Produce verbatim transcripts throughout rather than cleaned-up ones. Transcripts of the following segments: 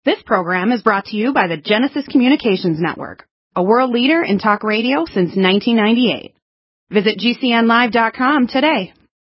This program is brought to you by the Genesis Communications Network, a world leader in talk radio since nineteen ninety-eight. Visit G C N live dot com today.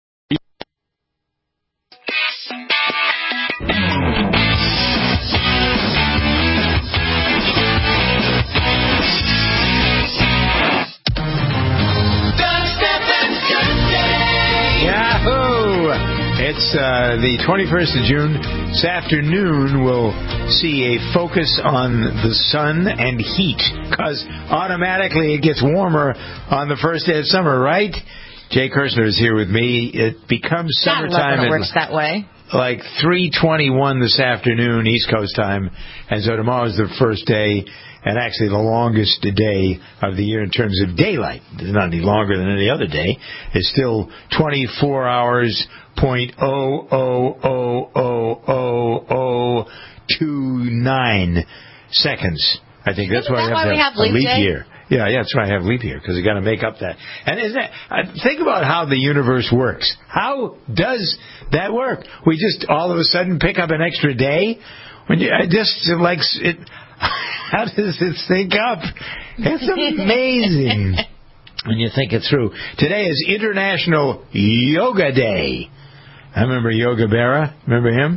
It's uh, the twenty-first of June. This afternoon we'll see a focus on the sun and heat, because automatically it gets warmer on the first day of summer, right? Jay Kirshner is here with me. It becomes summertime. It works that way. Like three twenty-one this afternoon, East Coast time, and so tomorrow's the first day, and actually the longest day of the year in terms of daylight. It's not any longer than any other day. It's still twenty-four hours, point oh oh oh oh oh oh two nine seconds. I think that's Isn't why that we have, why we have a leap leap day? year. Yeah, yeah, that's right. I have leap year because you got to make up that. And isn't that, uh, think about how the universe works. How does that work? We just all of a sudden pick up an extra day. When you I just like it. How does it sync up? It's amazing when you think it through. Today is International Yoga Day. I remember Yoga Berra. Remember him?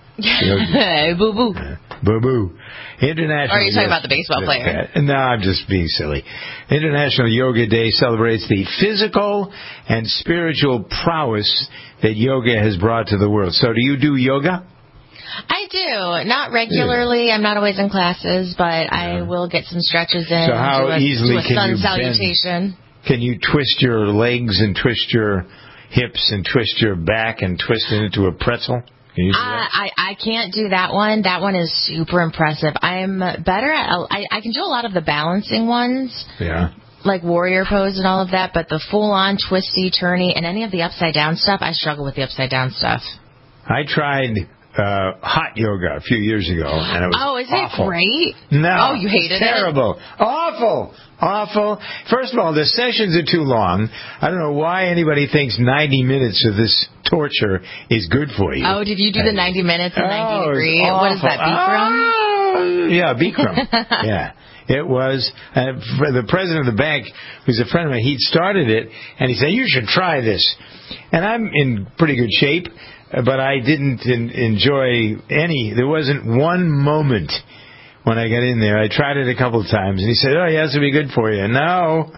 Hey, boo boo. Uh, boo boo. International. Or are you talking about the baseball player? No, I'm just being silly. International Yoga Day celebrates the physical and spiritual prowess that yoga has brought to the world. So, do you do yoga? I do. Not regularly. Yeah. I'm not always in classes, but yeah. I will get some stretches in. So, how do a, easily do a can sun you salutation. Bend? Can you twist your legs and twist your hips and twist your back and twist it into a pretzel? Can you do that? Uh, I, I can't do that one. That one is super impressive. I'm better at, I, I can do a lot of the balancing ones. Yeah. Like warrior pose and all of that, but the full-on twisty, turny, and any of the upside-down stuff, I struggle with the upside-down stuff. I tried uh, hot yoga a few years ago, and it was Oh, is awful. it great? No. Oh, you hated terrible. it? Terrible. Awful. Awful. First of all, the sessions are too long. I don't know why anybody thinks ninety minutes of this torture is good for you. Oh, did you do the ninety minutes and ninety oh, degree? What is that, Bikram? Oh, yeah, Bikram. Yeah. It was, uh, the president of the bank, who's a friend of mine, he started it, and he said, you should try this. And I'm in pretty good shape, but I didn't in, enjoy any, there wasn't one moment when I got in there. I tried it a couple of times, and he said, oh, yeah, this will be good for you. No,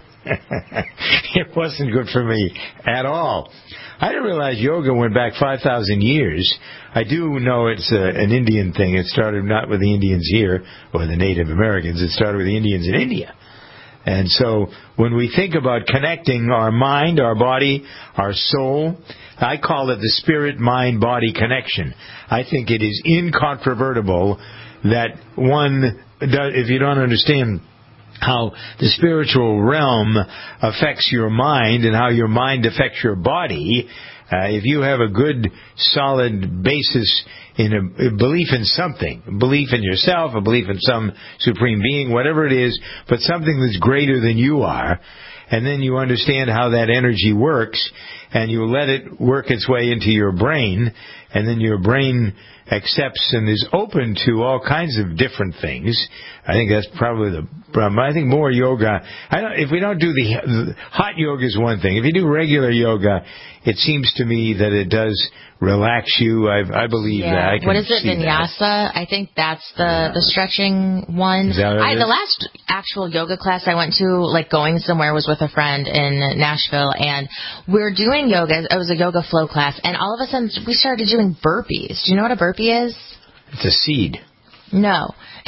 it wasn't good for me at all. I didn't realize yoga went back five thousand years. I do know it's a, an Indian thing. It started not with the Indians here or the Native Americans. It started with the Indians in India. And so when we think about connecting our mind, our body, our soul, I call it the spirit-mind-body connection. I think it is incontrovertible that one, if you don't understand how the spiritual realm affects your mind and how your mind affects your body, uh, if you have a good, solid basis in a, a belief in something, a belief in yourself, a belief in some supreme being, whatever it is, but something that's greater than you are, and then you understand how that energy works, and you let it work its way into your brain, and then your brain accepts and is open to all kinds of different things. I think that's probably the problem. I think more yoga. I don't, if we don't do the, the hot yoga is one thing. If you do regular yoga, it seems to me that it does relax you. I, I believe yeah. that. I can what is it, see vinyasa? That. I think that's the yeah. the stretching one. Is that what I, it the is? last actual yoga class I went to, like going somewhere, was with a friend in Nashville, and we were doing yoga. It was a yoga flow class, and all of a sudden we started doing burpees. Do you know what a burpee is? It's a seed. No.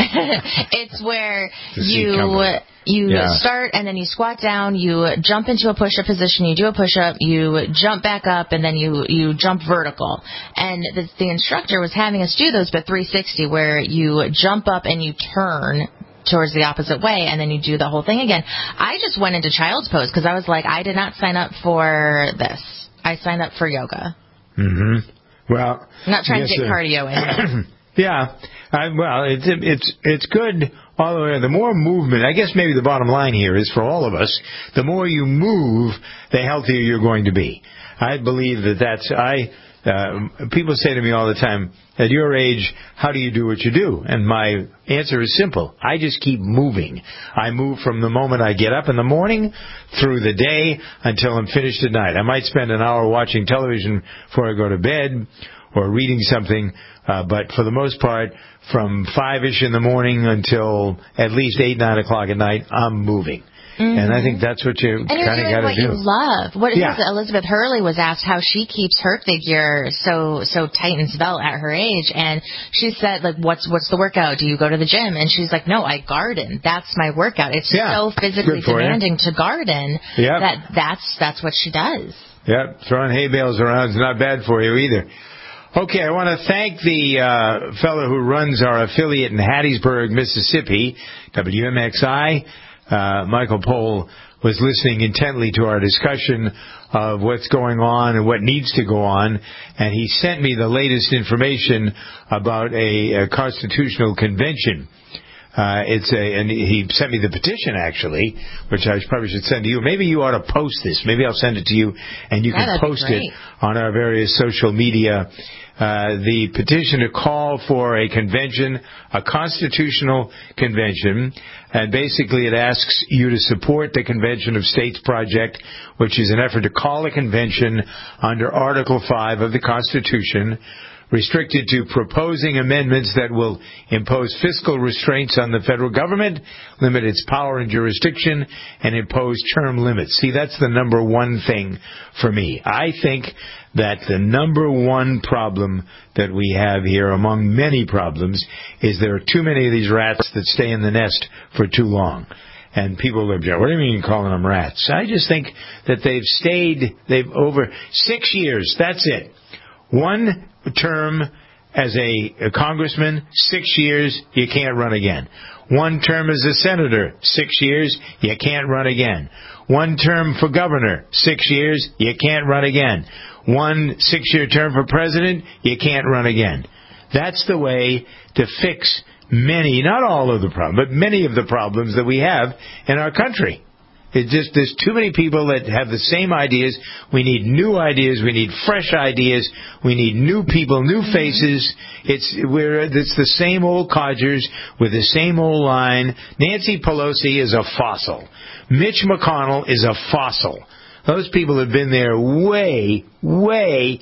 It's where it's you you yeah. start and then you squat down, you jump into a push-up position, you do a push-up, you jump back up, and then you, you jump vertical. And the, the instructor was having us do those, but three sixty, where you jump up and you turn towards the opposite way, and then you do the whole thing again. I just went into child's pose because I was like, I did not sign up for this. I signed up for yoga. Mm-hmm. Well, I'm not trying yes, to get uh, cardio in. Yeah, I, well, it's it's it's good all the way. The more movement, I guess maybe the bottom line here is for all of us, the more you move, the healthier you're going to be. I believe that that's I Uh, people say to me all the time, at your age, how do you do what you do? And my answer is simple. I just keep moving. I move from the moment I get up in the morning through the day until I'm finished at night. I might spend an hour watching television before I go to bed or reading something, uh, but for the most part, from five-ish in the morning until at least eight, nine o'clock at night, I'm moving. Mm-hmm. And I think that's what you kind of got to do. And you're doing what you love. What yeah. is it? Elizabeth Hurley was asked how she keeps her figure so so tight and svelte at her age, and she said, like, what's what's the workout? Do you go to the gym? And she's like, no, I garden. That's my workout. It's yeah. so physically demanding you. to garden yep. that that's that's what she does. Yep, throwing hay bales around is not bad for you either. Okay, I want to thank the uh, fellow who runs our affiliate in Hattiesburg, Mississippi, W M X I. Uh, Michael Pohl was listening intently to our discussion of what's going on and what needs to go on, and he sent me the latest information about a, a constitutional convention. Uh, it's a, and he sent me the petition actually, which I probably should send to you. Maybe you ought to post this. Maybe I'll send it to you, and you yeah, can post it on our various social media. Uh, the petition to call for a convention, a constitutional convention, and basically it asks you to support the Convention of States project, which is an effort to call a convention under Article five of the Constitution, restricted to proposing amendments that will impose fiscal restraints on the federal government, limit its power and jurisdiction, and impose term limits. See, that's the number one thing for me. I think that the number one problem that we have here, among many problems, is there are too many of these rats that stay in the nest for too long. And people are, what do you mean calling them rats? I just think that they've stayed, they've over six years, that's it. One term as a, a congressman, six years, you can't run again. One term as a senator, six years, you can't run again. One term for governor, six years, you can't run again. One six-year term for president, you can't run again. That's the way to fix many, not all of the problems, but many of the problems that we have in our country. It just, there's too many people that have the same ideas. We need new ideas. We need fresh ideas. We need new people, new faces. It's, we're, it's the same old codgers with the same old line. Nancy Pelosi is a fossil. Mitch McConnell is a fossil. Those people have been there way, way,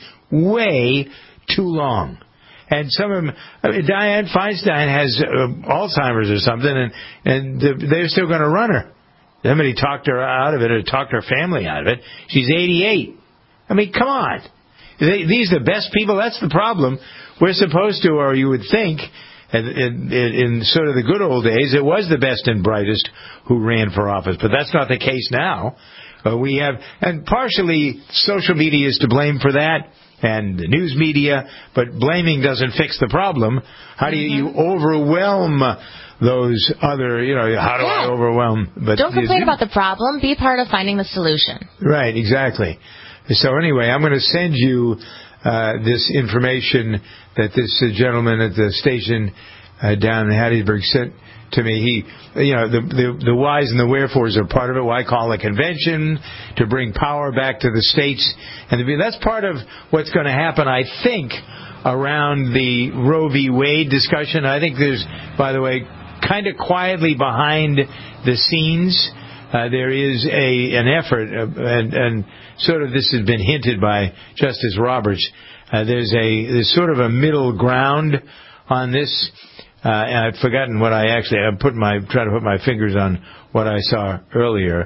way too long. And some of them, I mean, Dianne Feinstein has uh, Alzheimer's or something, and, and they're still going to run her. Somebody talked her out of it, or talked her family out of it. She's eighty-eight. I mean, come on. They, these are the best people. That's the problem. We're supposed to, or you would think, in, in, in sort of the good old days, it was the best and brightest who ran for office. But that's not the case now. Uh, we have, and partially social media is to blame for that, and the news media, but blaming doesn't fix the problem. How do you, you overwhelm those other, you know, how do yeah. I overwhelm? But don't complain about the problem. Be part of finding the solution. Right, exactly. So anyway, I'm going to send you uh, this information that this uh, gentleman at the station uh, down in Hattiesburg sent to me. He, you know, the, the the whys and the wherefores are part of it. Why call a convention to bring power back to the states? And to be, that's part of what's going to happen, I think, around the Roe v. Wade discussion. I think there's, by the way, kind of quietly behind the scenes, uh, there is a an effort, uh, and, and sort of this has been hinted by Justice Roberts. Uh, there's a there's sort of a middle ground on this. Uh, and I've forgotten what I actually, I'm putting my, trying to put my fingers on what I saw earlier.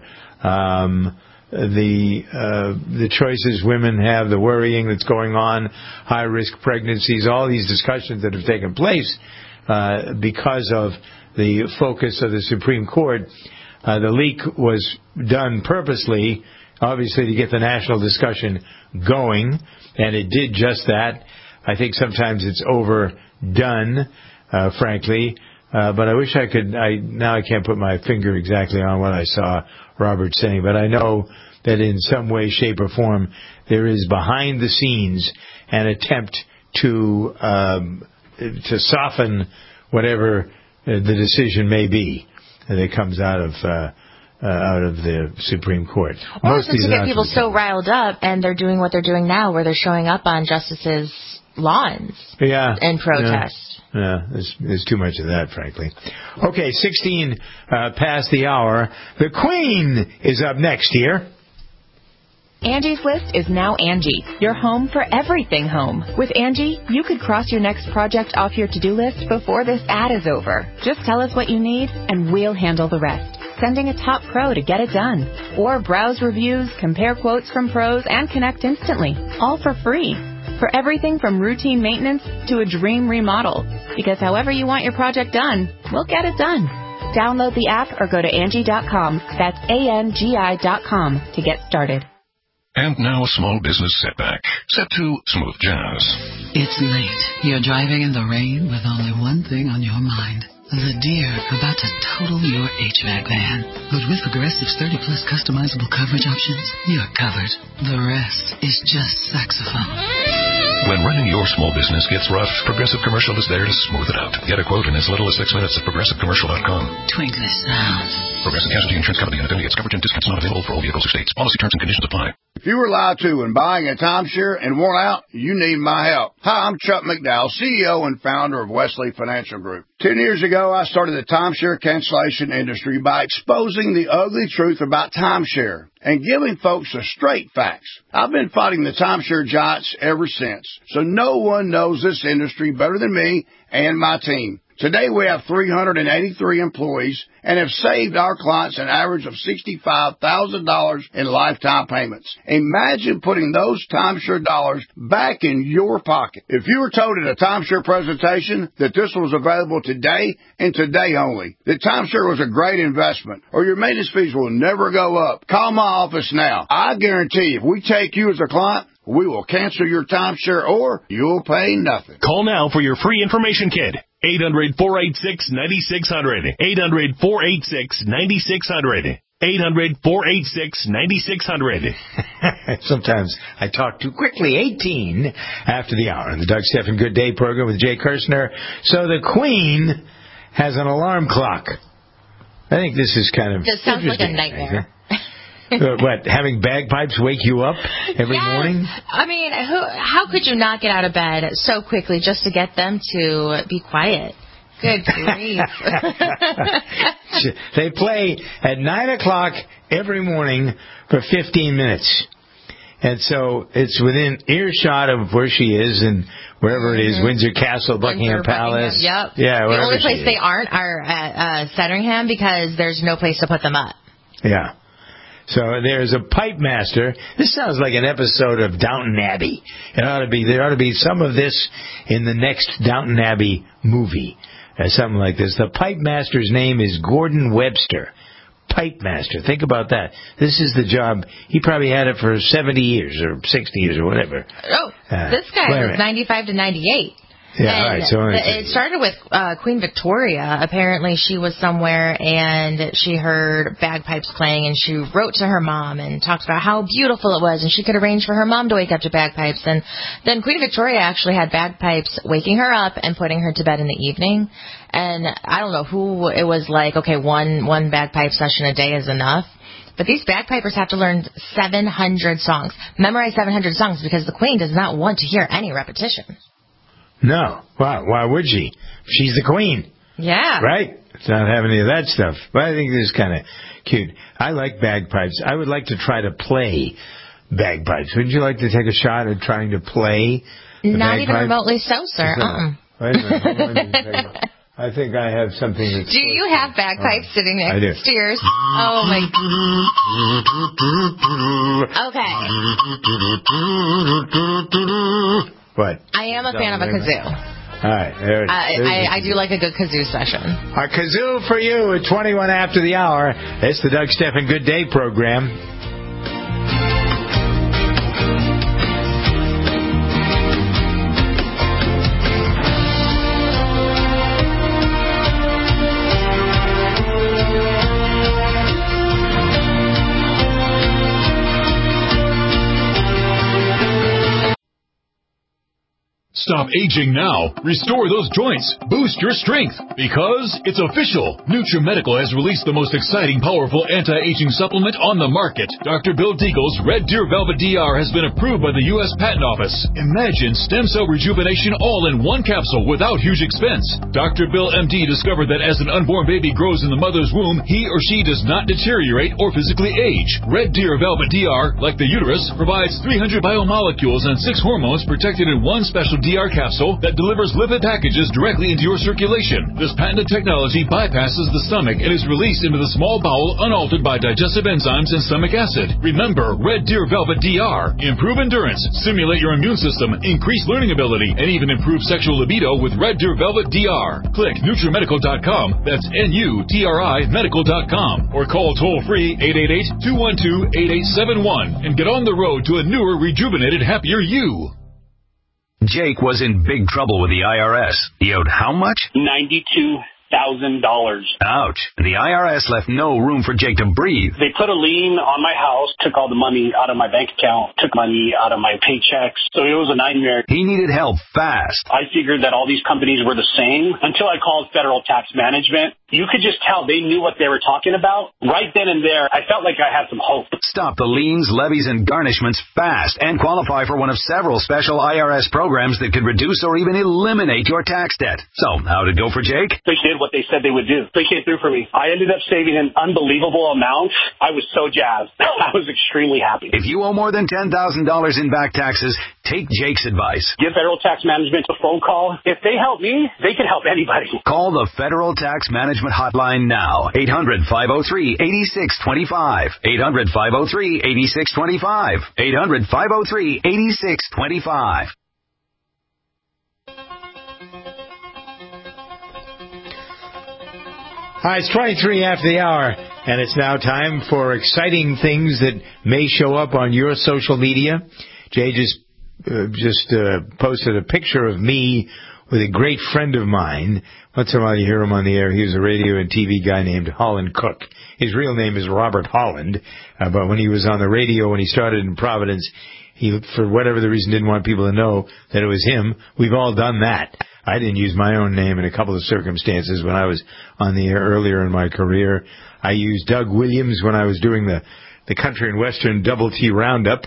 Um, the, uh, the choices women have, the worrying that's going on, high risk pregnancies, all these discussions that have taken place, uh, because of the focus of the Supreme Court. Uh, the leak was done purposely, obviously, to get the national discussion going, and it did just that. I think sometimes it's overdone. Uh, frankly, uh, but I wish I could, I, now I can't put my finger exactly on what I saw Robert saying, but I know that in some way, shape, or form, there is behind the scenes an attempt to, um, to soften whatever uh, the decision may be that comes out of, uh, uh, out of the Supreme Court. Or Most since of you these get people so announcements- riled up and they're doing what they're doing now, where they're showing up on justices' lawns yeah, in protest. Yeah, yeah there's, there's too much of that, frankly. Okay, sixteen uh, past the hour. The Queen is up next here. Angie's List is now Angie, your home for everything home. With Angie, you could cross your next project off your to-do list before this ad is over. Just tell us what you need, and we'll handle the rest. Sending a top pro to get it done. Or browse reviews, compare quotes from pros, and connect instantly. All for free. For everything from routine maintenance to a dream remodel. Because however you want your project done, we'll get it done. Download the app or go to Angie dot com. That's A N G I dot com to get started. And now a small business setback. Set to smooth jazz. It's late. You're driving in the rain with only one thing on your mind. The deer about to total your H V A C van. But with Progressive's thirty plus customizable coverage options, you're covered. The rest is just saxophone. When running your small business gets rough, Progressive Commercial is there to smooth it out. Get a quote in as little as six minutes at progressive commercial dot com. Twinkly sound. Progressive Casualty Insurance Company and affiliates. Coverage and discounts not available for all vehicles or states. Policy terms and conditions apply. If you were lied to when buying a timeshare and want out, you need my help. Hi, I'm Chuck McDowell, C E O and founder of Wesley Financial Group. Ten years ago, I started the timeshare cancellation industry by exposing the ugly truth about timeshare and giving folks the straight facts. I've been fighting the timeshare giants ever since, so no one knows this industry better than me and my team. Today we have three hundred eighty-three employees and have saved our clients an average of sixty-five thousand dollars in lifetime payments. Imagine putting those timeshare dollars back in your pocket. If you were told at a timeshare presentation that this was available today and today only, that timeshare was a great investment or your maintenance fees will never go up, call my office now. I guarantee if we take you as a client, we will cancel your timeshare or you'll pay nothing. Call now for your free information kit. eight hundred, four eight six, nine six zero zero. eight hundred, four eight six, nine six zero zero. eight hundred, four eight six, nine six zero zero. Sometimes I talk too quickly. eighteen after the hour in the Doug Stephan Good Day program with Jay Kirshner. So the Queen has an alarm clock. I think this is kind of This sounds like a nightmare. Uh, what, having bagpipes wake you up every yes. morning? I mean, who, how could you not get out of bed so quickly just to get them to be quiet? Good grief. They play at nine o'clock every morning for fifteen minutes. And so it's within earshot of where she is and wherever it is, mm-hmm. Windsor Castle, Buckingham Windsor, Palace. Buckingham, yep. Yeah, the only place she they is. aren't are at uh, Sandringham because there's no place to put them up. Yeah. So there's a pipe master. This sounds like an episode of Downton Abbey. It ought to be. There ought to be some of this in the next Downton Abbey movie, uh, something like this. The pipe master's name is Gordon Webster. Pipe master. Think about that. This is the job. He probably had it for seventy years or sixty years or whatever. Oh, uh, this guy was ninety-five to ninety-eight. Yeah, and all right. So the, it started with uh, Queen Victoria. Apparently, she was somewhere and she heard bagpipes playing, and she wrote to her mom and talked about how beautiful it was, and she could arrange for her mom to wake up to bagpipes. And then Queen Victoria actually had bagpipes waking her up and putting her to bed in the evening. And I don't know who it was like. Okay, one one bagpipe session a day is enough. But these bagpipers have to learn seven hundred songs, memorize seven hundred songs, because the Queen does not want to hear any repetition. No. Why, why would she? She's the Queen. Yeah. Right? It's not having any of that stuff. But I think this is kind of cute. I like bagpipes. I would like to try to play bagpipes. Wouldn't you like to take a shot at trying to play the Not bagpipe? even remotely so, sir. Uh-uh. Wait a minute. I think I have something that's... Do you have bagpipes oh, sitting next I do. to yours? Oh, my God. Okay. What? I am a fan of a kazoo. All right. There, I, I, I do like a good kazoo session. Our kazoo for you at twenty-one after the hour. It's the Doug Stephan Good Day program. Stop aging now. Restore those joints. Boost your strength. Because it's official. NutriMedical has released the most exciting, powerful anti-aging supplement on the market. Doctor Bill Deagle's Red Deer Velvet D R has been approved by the U S Patent Office. Imagine stem cell rejuvenation all in one capsule without huge expense. Doctor Bill M D discovered that as an unborn baby grows in the mother's womb, he or she does not deteriorate or physically age. Red Deer Velvet D R, like the uterus, provides three hundred biomolecules and six hormones protected in one special D R capsule that delivers lipid packages directly into your circulation. This patented technology bypasses the stomach and is released into the small bowel unaltered by digestive enzymes and stomach acid. Remember, Red Deer Velvet D R. Improve endurance, stimulate your immune system, increase learning ability, and even improve sexual libido with Red Deer Velvet D R. Click NutriMedical dot com, that's N U T R I medical dot com, or call toll-free eight eight eight, two one two, eight eight seven one and get on the road to a newer, rejuvenated, happier you. Jake was in big trouble with the I R S. He owed how much? ninety-two thousand dollars. Ouch. The I R S left no room for Jake to breathe. They put a lien on my house, took all the money out of my bank account, took money out of my paychecks. So it was a nightmare. He needed help fast. I figured that all these companies were the same until I called Federal Tax Management. You could just tell they knew what they were talking about. Right then and there, I felt like I had some hope. Stop the liens, levies, and garnishments fast and qualify for one of several special I R S programs that could reduce or even eliminate your tax debt. So, how'd it go for Jake? They did what they said they would do. They came through for me. I ended up saving an unbelievable amount. I was so jazzed. I was extremely happy. If you owe more than ten thousand dollars in back taxes, take Jake's advice. Give Federal Tax Management a phone call. If they help me, they can help anybody. Call the Federal Tax Management hotline now. eight hundred, five oh three, eight six two five. eight hundred, five oh three, eight six two five. eight hundred, five oh three, eight six two five. Hi, it's twenty-three after the hour, and it's now time for exciting things that may show up on your social media. Jay just uh, just uh, posted a picture of me with a great friend of mine. Once in a while you hear him on the air. He was a radio and T V guy named Holland Cook. His real name is Robert Holland, uh, but when he was on the radio, when he started in Providence, he, for whatever the reason, didn't want people to know that it was him. We've all done that. I didn't use my own name in a couple of circumstances when I was on the air earlier in my career. I used Doug Williams when I was doing the, the Country and Western Double T Roundup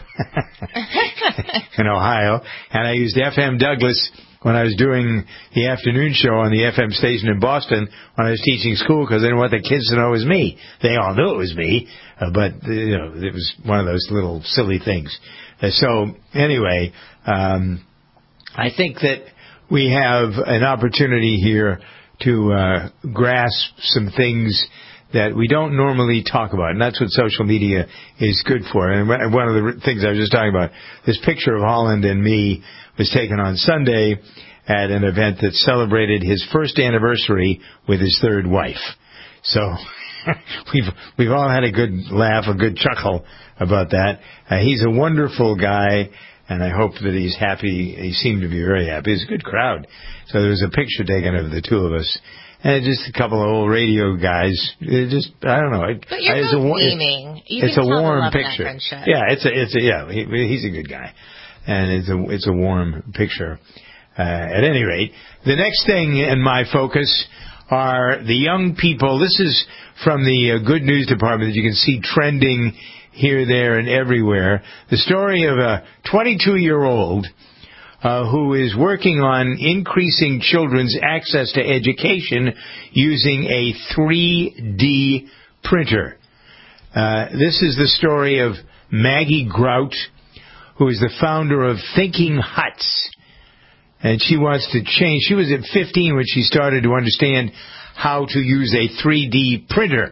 in Ohio. And I used F M Douglas when I was doing the afternoon show on the F M station in Boston when I was teaching school because I didn't want the kids to know it was me. They all knew it was me, uh, but, you know, it was one of those little silly things. Uh, so, anyway, um, I think that we have an opportunity here to uh, grasp some things that we don't normally talk about, and that's what social media is good for. And one of the things I was just talking about, this picture of Holland and me was taken on Sunday at an event that celebrated his first anniversary with his third wife. So we've we've all had a good laugh, a good chuckle about that. Uh, he's a wonderful guy. And I hope that he's happy. He seemed to be very happy. It's a good crowd. So there was a picture taken of the two of us. And just a couple of old radio guys. It just, I don't know. But you're I, it's both a, beaming. You it's can a tell warm the love picture. In that friendship. Yeah, it's a, it's a, yeah, he, he's a good guy. And it's a, it's a warm picture. Uh, at any rate, the next thing in my focus are the young people. This is from the uh, Good News Department that you can see trending here, there, and everywhere. The story of a twenty-two-year-old uh, who is working on increasing children's access to education using a three D printer. Uh, this is the story of Maggie Grout, who is the founder of Thinking Huts. And she wants to change. She was at fifteen when she started to understand how to use a three D printer.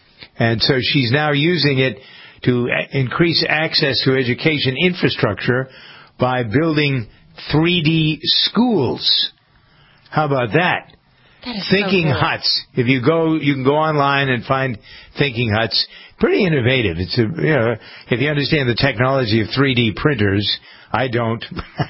And so she's now using it to increase access to education infrastructure by building three D schools. How about that? That is Thinking so cool. Huts. If you go, you can go online and find Thinking Huts. Pretty innovative. It's a, you know, if you understand the technology of three D printers, I don't.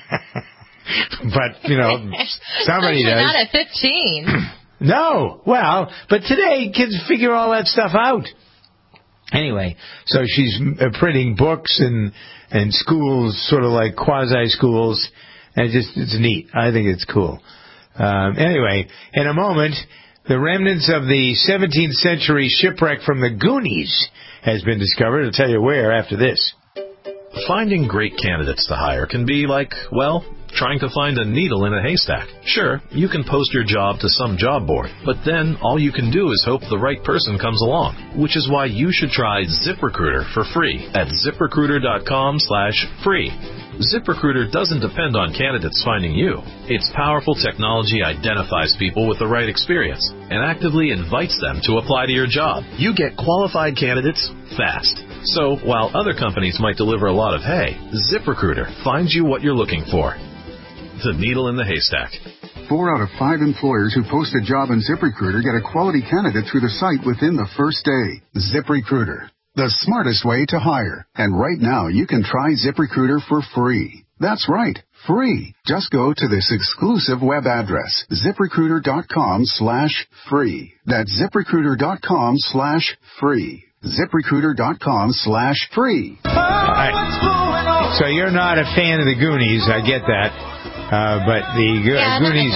But, you know, somebody does. Not at fifteen. No. Well, but today kids figure all that stuff out. Anyway, so she's printing books and and schools, sort of like quasi schools, And it just, it's neat. I think it's cool. Um, anyway, in a moment, the remnants of the seventeenth century shipwreck from the Goonies has been discovered. I'll tell you where after this. Finding great candidates to hire can be like, well, trying to find a needle in a haystack. Sure, you can post your job to some job board, but then all you can do is hope the right person comes along, which is why you should try ZipRecruiter for free at ZipRecruiter.com slash free. ZipRecruiter doesn't depend on candidates finding you. Its powerful technology identifies people with the right experience and actively invites them to apply to your job. You get qualified candidates fast. So, while other companies might deliver a lot of hay, ZipRecruiter finds you what you're looking for. The needle in the haystack. Four out of five employers who post a job in ZipRecruiter get a quality candidate through the site within the first day. ZipRecruiter, the smartest way to hire. And right now, you can try ZipRecruiter for free. That's right, free. Just go to this exclusive web address, ZipRecruiter.com slash free. That's ZipRecruiter.com slash free. ZipRecruiter.com slash free. All right. So you're not a fan of the Goonies, I get that. Uh, but the Go- yeah, Goonies,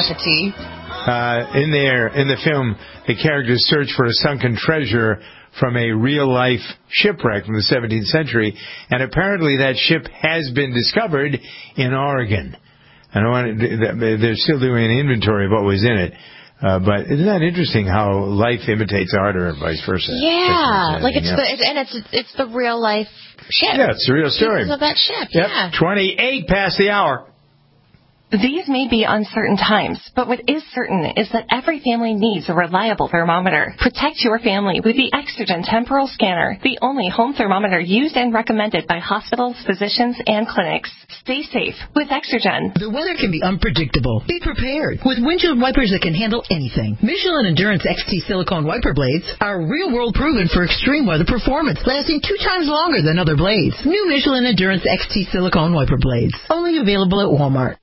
uh, in there, in the film, the characters search for a sunken treasure from a real-life shipwreck from the seventeenth century, and apparently that ship has been discovered in Oregon. And I want to, they're still doing an inventory of what was in it. Uh, but isn't that interesting how life imitates art or vice versa? Yeah, like it's yeah. the and it's it's the real life ship. Yeah, it's the real story. Pieces of that ship. Yep. Yeah. twenty-eight past the hour. These may be uncertain times, but what is certain is that every family needs a reliable thermometer. Protect your family with the Exergen Temporal Scanner, the only home thermometer used and recommended by hospitals, physicians, and clinics. Stay safe with Exergen. The weather can be unpredictable. Be prepared with windshield wipers that can handle anything. Michelin Endurance X T silicone wiper blades are real-world proven for extreme weather performance, lasting two times longer than other blades. New Michelin Endurance X T silicone wiper blades, only available at Walmart.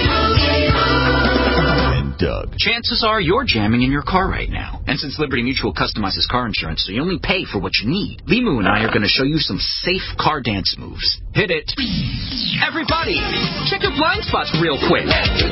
Doug. Chances are you're jamming in your car right now. And since Liberty Mutual customizes car insurance so you only pay for what you need, Limu and I are going to show you some safe car dance moves. Hit it. Everybody, check your blind spots real quick.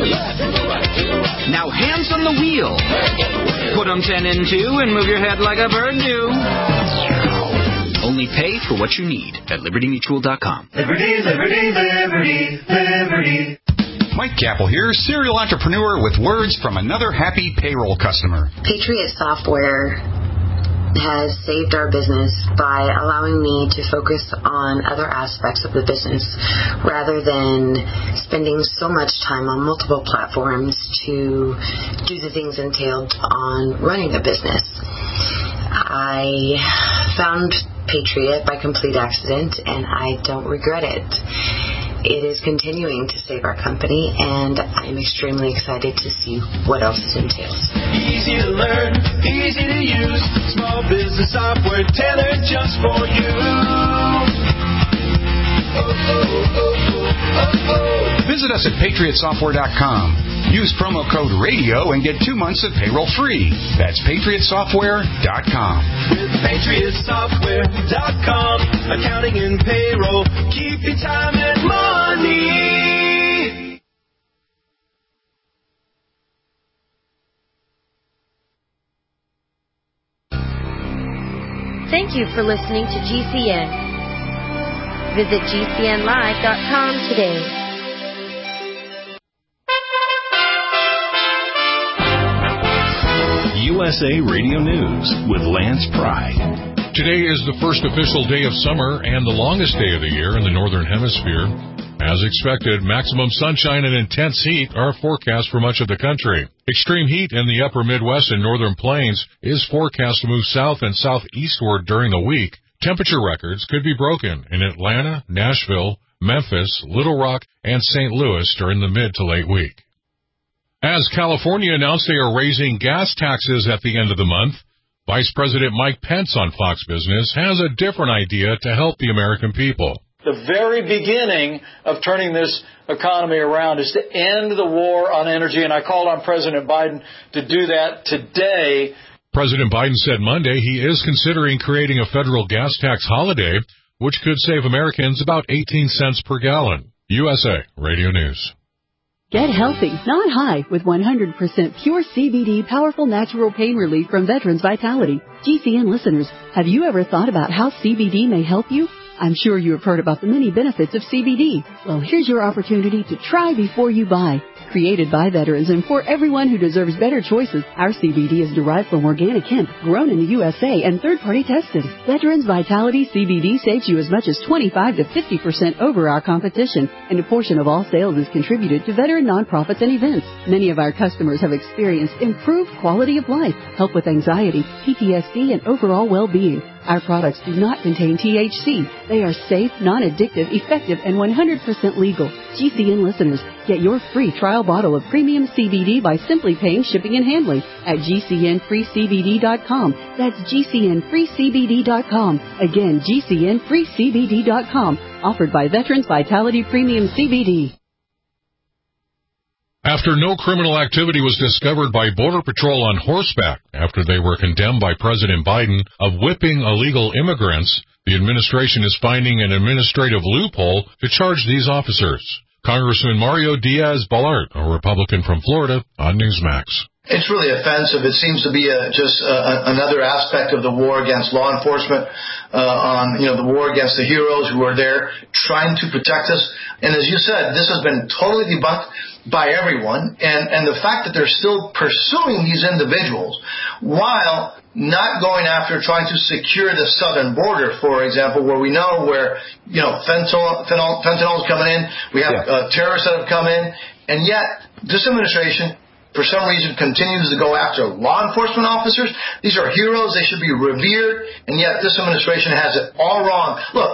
Now hands on the wheel. Put them ten in two and move your head like a bird do. Only pay for what you need at Liberty Mutual dot com. Liberty, Liberty, Liberty, Liberty. Mike Capel here, serial entrepreneur with words from another happy payroll customer. Patriot Software has saved our business by allowing me to focus on other aspects of the business rather than spending so much time on multiple platforms to do the things entailed on running a business. I found Patriot by complete accident, and I don't regret it. It is continuing to save our company, and I'm extremely excited to see what else it entails. Easy to learn, easy to use, small business software tailored just for you. Oh, oh, oh, oh, oh. Visit us at Patriot Software dot com. Use promo code RADIO and get two months of payroll free. That's Patriot Software dot com. With Patriot Software dot com, accounting and payroll, keep your time and money. Thank you for listening to G C N. Visit G C N live dot com today. U S A Radio News with Lance Pride. Today is the first official day of summer and the longest day of the year in the Northern Hemisphere. As expected, maximum sunshine and intense heat are forecast for much of the country. Extreme heat in the upper Midwest and Northern Plains is forecast to move south and southeastward during the week. Temperature records could be broken in Atlanta, Nashville, Memphis, Little Rock, and Saint Louis during the mid to late week. As California announced they are raising gas taxes at the end of the month, Vice President Mike Pence on Fox Business has a different idea to help the American people. The very beginning of turning this economy around is to end the war on energy, and I called on President Biden to do that today. President Biden said Monday he is considering creating a federal gas tax holiday, which could save Americans about eighteen cents per gallon. U S A Radio News. Get healthy, not high, with one hundred percent pure C B D powerful natural pain relief from Veterans Vitality. G C N listeners, have you ever thought about how C B D may help you? I'm sure you have heard about the many benefits of C B D. Well, here's your opportunity to try before you buy. Created by veterans and for everyone who deserves better choices, our C B D is derived from organic hemp, grown in the U S A and third-party tested. Veterans Vitality C B D saves you as much as twenty-five to fifty percent over our competition, and a portion of all sales is contributed to veteran nonprofits and events. Many of our customers have experienced improved quality of life, help with anxiety, P T S D, and overall well-being. Our products do not contain T H C. They are safe, non-addictive, effective, and one hundred percent legal. G C N listeners, get your free trial bottle of premium C B D by simply paying shipping and handling at G C N free C B D dot com. That's G C N free C B D dot com. Again, G C N free C B D dot com. Offered by Veterans Vitality Premium C B D. After no criminal activity was discovered by Border Patrol on horseback after they were condemned by President Biden of whipping illegal immigrants, the administration is finding an administrative loophole to charge these officers. Congressman Mario Diaz-Balart, a Republican from Florida, on Newsmax. It's really offensive. It seems to be a, just a, another aspect of the war against law enforcement, uh, on, you know, the war against the heroes who are there trying to protect us. And as you said, this has been totally debunked by everyone. And, and the fact that they're still pursuing these individuals while not going after trying to secure the southern border, for example, where we know where, you know, fentanyl, fentanyl, fentanyl is coming in. We have yeah. uh, terrorists that have come in. And yet, this administration, for some reason, continues to go after law enforcement officers. These are heroes. They should be revered. And yet this administration has it all wrong. Look,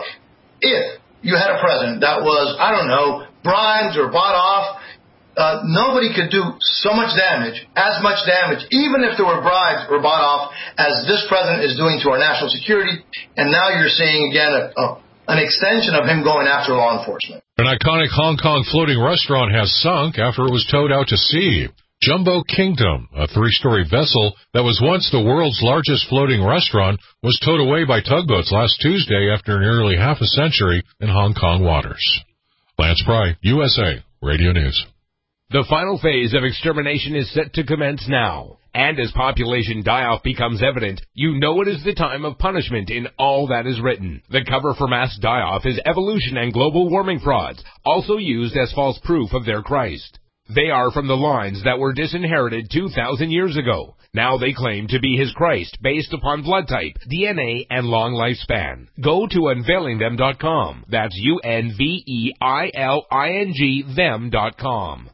if you had a president that was, I don't know, bribed or bought off, uh, nobody could do so much damage, as much damage, even if they were bribed or bought off, as this president is doing to our national security. And now you're seeing, again, a, a, an extension of him going after law enforcement. An iconic Hong Kong floating restaurant has sunk after it was towed out to sea. Jumbo Kingdom, a three-story vessel that was once the world's largest floating restaurant, was towed away by tugboats last Tuesday after nearly half a century in Hong Kong waters. Lance Pry, U S A Radio News. The final phase of extermination is set to commence now. And as population die-off becomes evident, you know it is the time of punishment in all that is written. The cover for mass die-off is evolution and global warming frauds, also used as false proof of their Christ. They are from the lines that were disinherited two thousand years ago. Now they claim to be his Christ based upon blood type, D N A, and long lifespan. Go to unveiling them dot com. That's U N V E I L I N G them dot com.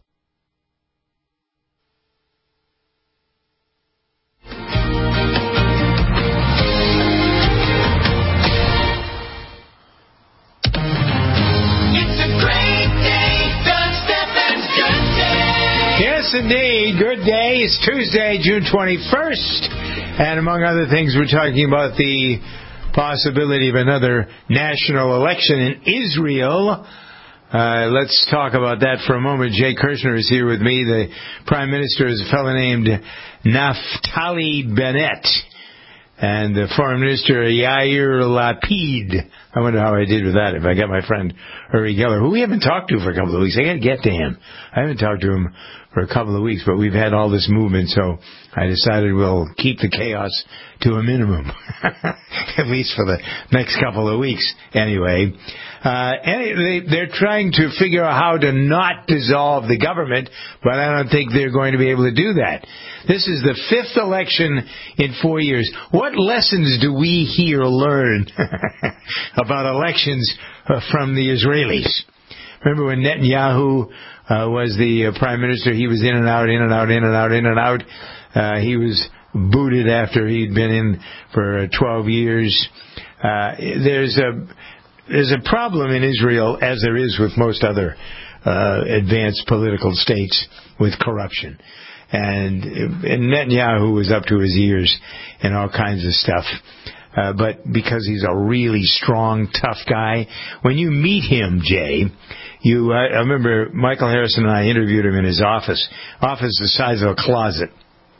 Yes, indeed. Good day. It's Tuesday, June twenty-first. And among other things, we're talking about the possibility of another national election in Israel. Uh, let's talk about that for a moment. Jay Kirshner is here with me. The Prime Minister is a fellow named Naftali Bennett. And the Foreign Minister, Yair Lapid. I wonder how I did with that, if I got my friend Uri Geller, who we haven't talked to for a couple of weeks. I got to get to him. I haven't talked to him for a couple of weeks, but we've had all this movement, so I decided we'll keep the chaos to a minimum, at least for the next couple of weeks. Anyway, uh, anyway, they're trying to figure out how to not dissolve the government, but I don't think they're going to be able to do that. This is the fifth election in four years. What lessons do we here learn about elections uh, from the Israelis? Remember when Netanyahu uh, was the uh, prime minister? He was in and out, in and out, in and out, in and out. Uh, he was booted after he'd been in for uh, twelve years. Uh, there's a there's a problem in Israel, as there is with most other uh, advanced political states, with corruption. And, and Netanyahu was up to his ears in all kinds of stuff. Uh, but because he's a really strong, tough guy, when you meet him, Jay, you, I, I remember Michael Harrison and I interviewed him in his office, office the size of a closet.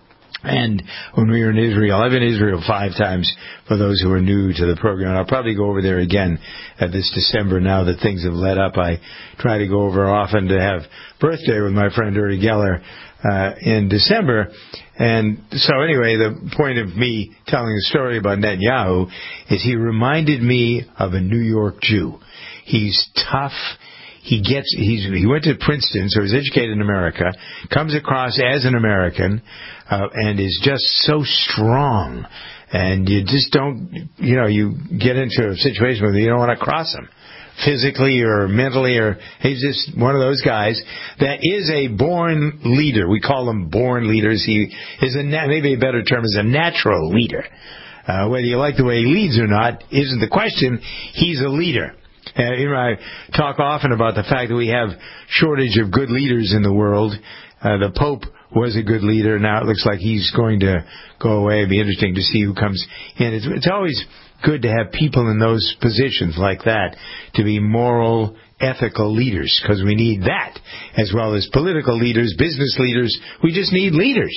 And when we were in Israel, I've been in Israel five times for those who are new to the program. I'll probably go over there again uh, this December now that things have let up. I try to go over often to have birthday with my friend Uri Geller uh, in December. And so anyway, the point of me telling a story about Netanyahu is he reminded me of a New York Jew. He's tough. He gets, he's, he went to Princeton, so he's educated in America, comes across as an American, uh, and is just so strong. And you just don't, you know, you get into a situation where you don't want to cross him. Physically or mentally, or he's just one of those guys that is a born leader. We call them born leaders. He is a, maybe a better term is a natural leader. Uh, whether you like the way he leads or not isn't the question. He's a leader. Uh, you know, I talk often about the fact that we have shortage of good leaders in the world. Uh, the Pope was a good leader. Now it looks like he's going to go away. It'd be interesting to see who comes in. It's, it's always good to have people in those positions like that to be moral, ethical leaders, because we need that as well as political leaders, business leaders. We just need leaders.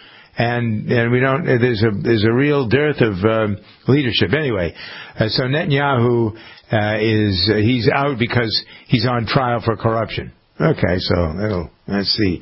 And and we don't. There's a there's a real dearth of um, leadership. Anyway, uh, so Netanyahu uh, is uh, he's out because he's on trial for corruption. Okay, so that'll, let's see.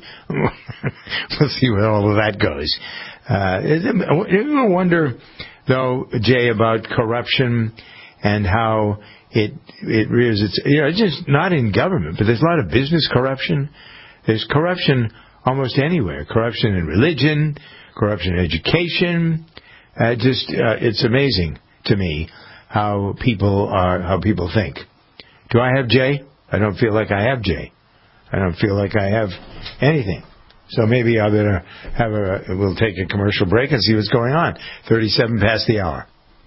We'll see where all of that goes. Uh, you wonder, though, Jay, about corruption and how it it rears its. You know, it's just not in government, but there's a lot of business corruption. There's corruption almost anywhere. Corruption in religion. Corruption in education. Uh, just uh, it's amazing to me how people are how people think. Do I have Jay? I don't feel like I have Jay. I don't feel like I have anything. So maybe I better have a. We'll take a commercial break and see what's going on. Thirty-seven past the hour.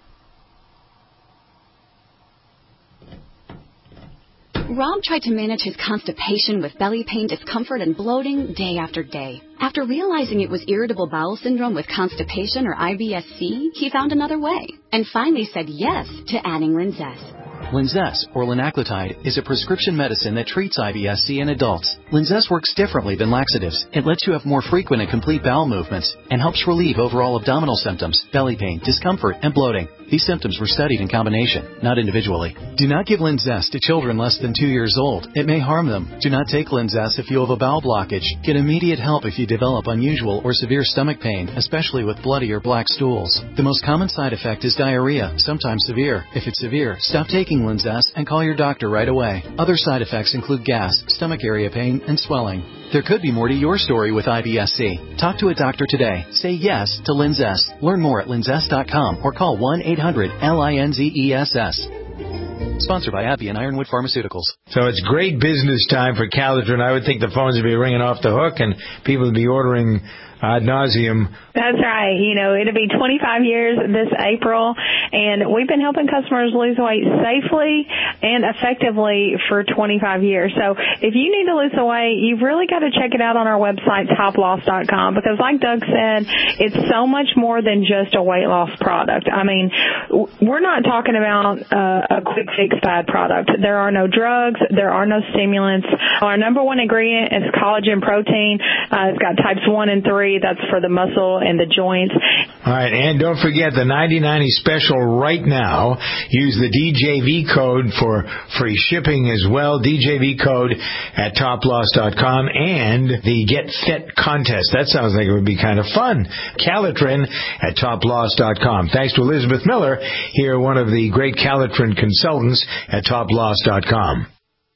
Rob tried to manage his constipation with belly pain, discomfort, and bloating day after day. After realizing it was irritable bowel syndrome with constipation or I B S C, he found another way and finally said yes to adding Linzess. Linzess, or linaclotide, is a prescription medicine that treats I B S C in adults. Linzess works differently than laxatives. It lets you have more frequent and complete bowel movements and helps relieve overall abdominal symptoms, belly pain, discomfort, and bloating. These symptoms were studied in combination, not individually. Do not give Linzess to children less than two years old. It may harm them. Do not take Linzess if you have a bowel blockage. Get immediate help if you develop unusual or severe stomach pain, especially with bloody or black stools. The most common side effect is diarrhea, sometimes severe. If it's severe, stop taking Linzess and call your doctor right away. Other side effects include gas, stomach area pain, and swelling. There could be more to your story with I B S C. Talk to a doctor today. Say yes to Linzess. Learn more at linzess dot com or call one eight hundred L I N Z E S S. Sponsored by AbbVie and Ironwood Pharmaceuticals. So it's great business time for Calitrin. I would think the phones would be ringing off the hook and people would be ordering ad nauseum. That's right. You know, it'll be twenty-five years this April, and we've been helping customers lose weight safely and effectively for twenty-five years. So if you need to lose the weight, you've really got to check it out on our website, top loss dot com, because like Doug said, it's so much more than just a weight loss product. I mean, we're not talking about uh, a quick fix fad product. There are no drugs. There are no stimulants. Our number one ingredient is collagen protein. Uh, it's got types one and three. That's for the muscle and the joints. All right, and don't forget the ninety ninety special right now. Use the D J V code for free shipping as well. D J V code at top loss dot com and the Get Fit contest. That sounds like it would be kind of fun. Calitrin at top loss dot com. Thanks to Elizabeth Miller, here one of the great Calitrin consultants at top loss dot com.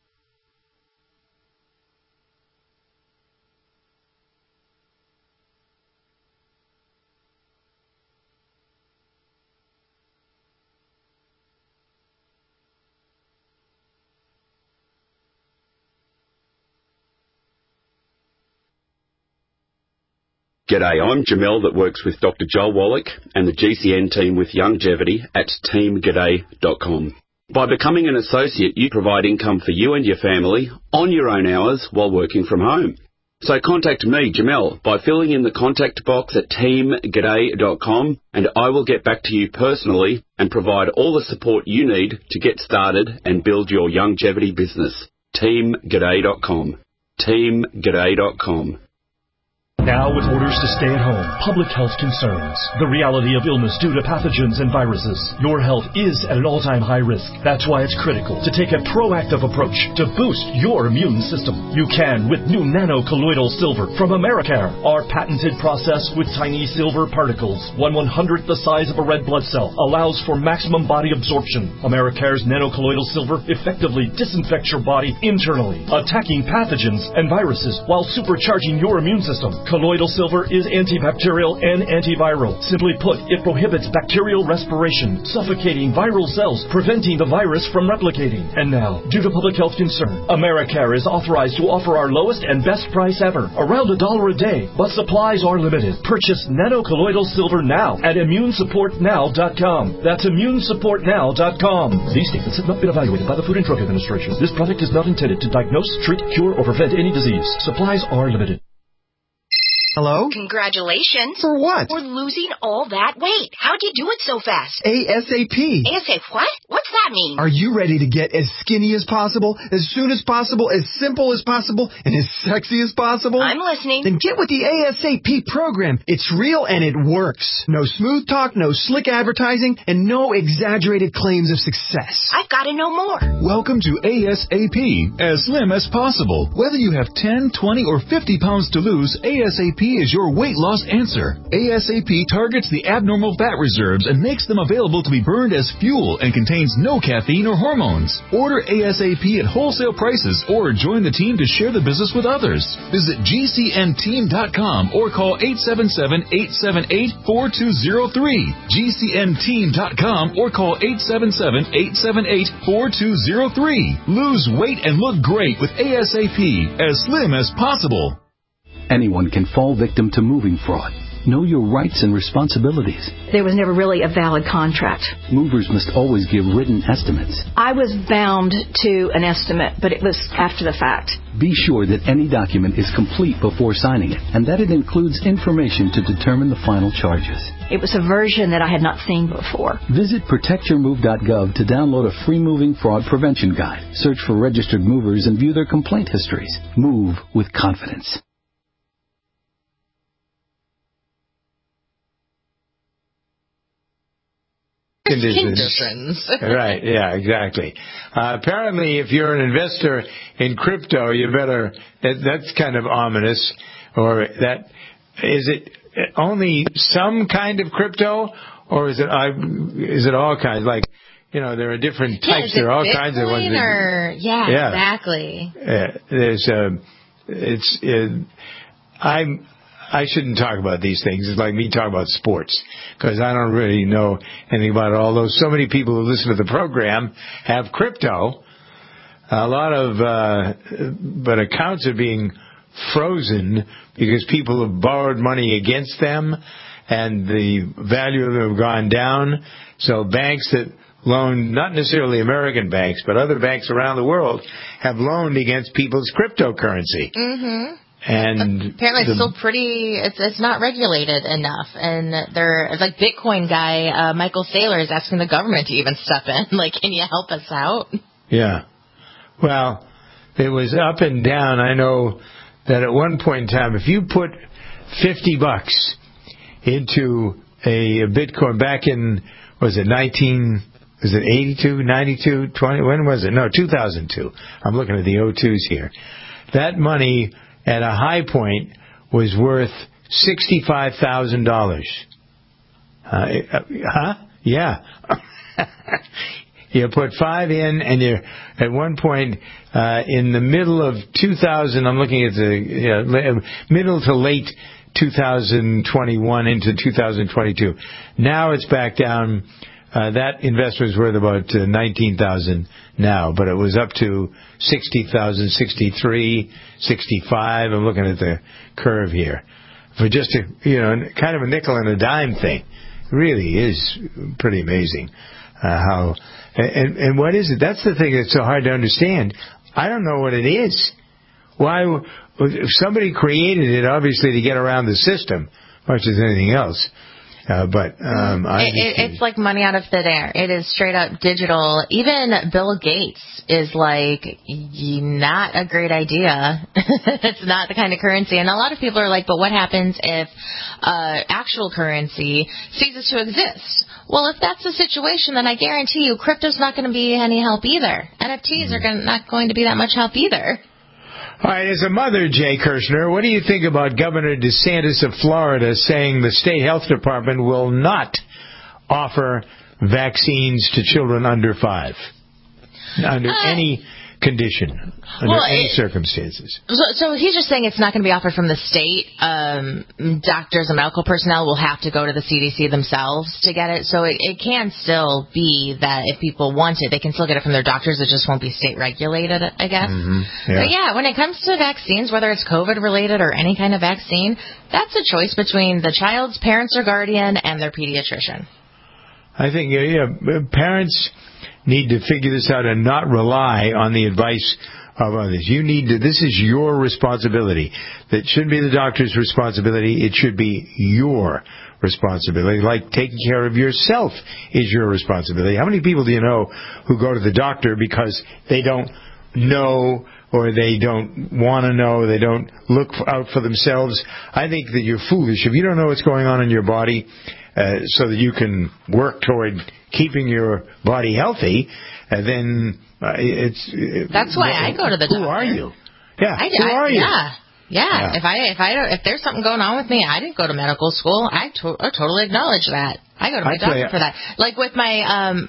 G'day, I'm Jamel that works with Doctor Joel Wallach and the G C N team with Longevity at team g'day dot com. By becoming an associate, you provide income for you and your family on your own hours while working from home. So contact me, Jamel, by filling in the contact box at team g'day dot com and I will get back to you personally and provide all the support you need to get started and build your longevity business. team g'day dot com. team g'day dot com. Now with orders to stay at home, public health concerns, the reality of illness due to pathogens and viruses, your health is at an all-time high risk. That's why it's critical to take a proactive approach to boost your immune system. You can with new nano-colloidal silver from Americare. Our patented process with tiny silver particles, one one-hundredth the size of a red blood cell, allows for maximum body absorption. Americare's nano-colloidal silver effectively disinfects your body internally, attacking pathogens and viruses while supercharging your immune system. Colloidal silver is antibacterial and antiviral. Simply put, it prohibits bacterial respiration, suffocating viral cells, preventing the virus from replicating. And now, due to public health concern, Americare is authorized to offer our lowest and best price ever, around a dollar a day, but supplies are limited. Purchase nano-colloidal silver now at immune support now dot com. That's immune support now dot com. These statements have not been evaluated by the Food and Drug Administration. This product is not intended to diagnose, treat, cure, or prevent any disease. Supplies are limited. Hello? Congratulations. For what? For losing all that weight. How'd you do it so fast? ASAP. ASAP what? What's that mean? Are you ready to get as skinny as possible, as soon as possible, as simple as possible, and as sexy as possible? I'm listening. Then get with the ASAP program. It's real and it works. No smooth talk, no slick advertising, and no exaggerated claims of success. I've got to know more. Welcome to ASAP, as slim as possible. Whether you have ten, twenty, or fifty pounds to lose, ASAP is your weight loss answer. ASAP targets the abnormal fat reserves and makes them available to be burned as fuel and contains no caffeine or hormones. Order ASAP at wholesale prices or join the team to share the business with others. Visit G C N team dot com or call eight seven seven, eight seven eight, four two zero three. G C N team dot com or call eight seven seven, eight seven eight, four two zero three. Lose weight and look great with ASAP, as slim as possible. Anyone can fall victim to moving fraud. Know your rights and responsibilities. There was never really a valid contract. Movers must always give written estimates. I was bound to an estimate, but it was after the fact. Be sure that any document is complete before signing it, and that it includes information to determine the final charges. It was a version that I had not seen before. Visit protect your move dot gov to download a free moving fraud prevention guide. Search for registered movers and view their complaint histories. Move with confidence. Conditions. Right, yeah, exactly. Uh, apparently, if you're an investor in crypto, you better, that, that's kind of ominous. Or that, is it only some kind of crypto, or is it, uh, is it all kinds? Like, you know, there are different types, yeah, there are all Bitcoin kinds of ones. Or, yeah, yeah, exactly. Yeah, there's, uh, it's, uh, I'm, I shouldn't talk about these things. It's like me talking about sports, because I don't really know anything about it. Although so many people who listen to the program have crypto, a lot of, uh, but accounts are being frozen because people have borrowed money against them, and the value of them have gone down. So banks that loan, not necessarily American banks, but other banks around the world, have loaned against people's cryptocurrency. Mm-hmm. And apparently the, it's still pretty, it's it's not regulated enough. And they're, like Bitcoin guy, uh, Michael Saylor is asking the government to even step in. Like, can you help us out? Yeah. Well, it was up and down. I know that at one point in time, if you put fifty bucks into a, a Bitcoin back in, was it nineteen, was it eighty-two, ninety-two, twenty, when was it? No, two thousand two. I'm looking at the oh twos here. That money at a high point was worth sixty-five thousand dollars. Uh, huh? Yeah. You put five in, and you at one point uh, in the middle of two thousand. I'm looking at the you know, middle to late two thousand twenty-one into two thousand twenty-two. Now it's back down. Uh, that investment is worth about uh, nineteen thousand now, but it was up to sixty thousand, sixty-three, sixty-five. I'm looking at the curve here for just a you know kind of a nickel and a dime thing. It really is pretty amazing uh, how and and what is it? That's the thing that's so hard to understand. I don't know what it is. Why? If somebody created it, obviously to get around the system, much as anything else. Uh, but um, I it, it, it's like money out of thin air. It is straight up digital. Even Bill Gates is like, not a great idea. It's not the kind of currency. And a lot of people are like, but what happens if uh, actual currency ceases to exist? Well, if that's the situation, then I guarantee you crypto's not going to be any help either. N F Ts mm. are gonna, not going to be that much help either. All right, as a mother, Jay Kirshner, what do you think about Governor DeSantis of Florida saying the state health department will not offer vaccines to children under five, under uh, any condition, under well, any it, circumstances? So, so he's just saying it's not going to be offered from the state. Um, doctors and medical personnel will have to go to the C D C themselves to get it. So it, it can still be that if people want it, they can still get it from their doctors. It just won't be state regulated, I guess. Mm-hmm. Yeah. But yeah, when it comes to vaccines, whether it's COVID related or any kind of vaccine, that's a choice between the child's parents or guardian and their pediatrician. I think, yeah, yeah parents need to figure this out and not rely on the advice of others. You need to, this is your responsibility. That shouldn't be the doctor's responsibility. It should be your responsibility. Like taking care of yourself is your responsibility. How many people do you know who go to the doctor because they don't know or they don't want to know, they don't look out for themselves? I think that you're foolish. If you don't know what's going on in your body, Uh, so that you can work toward keeping your body healthy, and then uh, it's. It, That's why well, I go to the doctor. Who are you? Yeah, I, who I, are you? Yeah, yeah. yeah. If I if I don't, if there's something going on with me, I didn't go to medical school. I, to, I totally acknowledge that. I go to my I doctor for that. Like with my um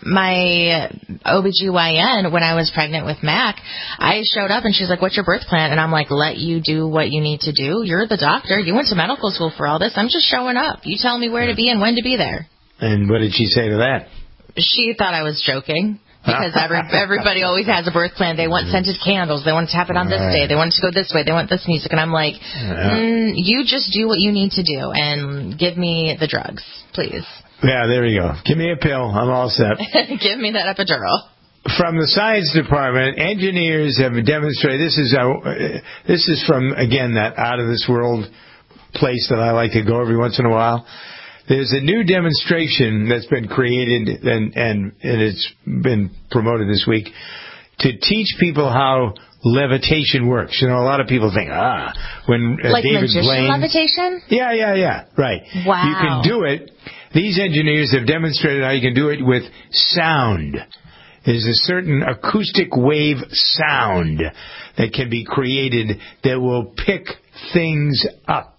my O B G Y N when I was pregnant with Mac, I showed up and she's like, "What's your birth plan?" And I'm like, "Let you do what you need to do. You're the doctor. You went to medical school for all this. I'm just showing up. You tell me where to be and when to be there." And what did she say to that? She thought I was joking. Because every, everybody always has a birth plan. They want scented candles. They want it to happen on this day. They want it to go this way. They want this music. And I'm like, mm, you just do what you need to do and give me the drugs, please. Yeah, there you go. Give me a pill. I'm all set. Give me that epidural. From the science department, engineers have demonstrated, this is uh, this is from, again, that out-of-this-world place that I like to go every once in a while. There's a new demonstration that's been created, and, and, and it's been promoted this week, to teach people how levitation works. You know, a lot of people think, ah, when uh, like David magician Blaine... levitation? Yeah, yeah, yeah, right. Wow. You can do it. These engineers have demonstrated how you can do it with sound. There's a certain acoustic wave sound that can be created that will pick things up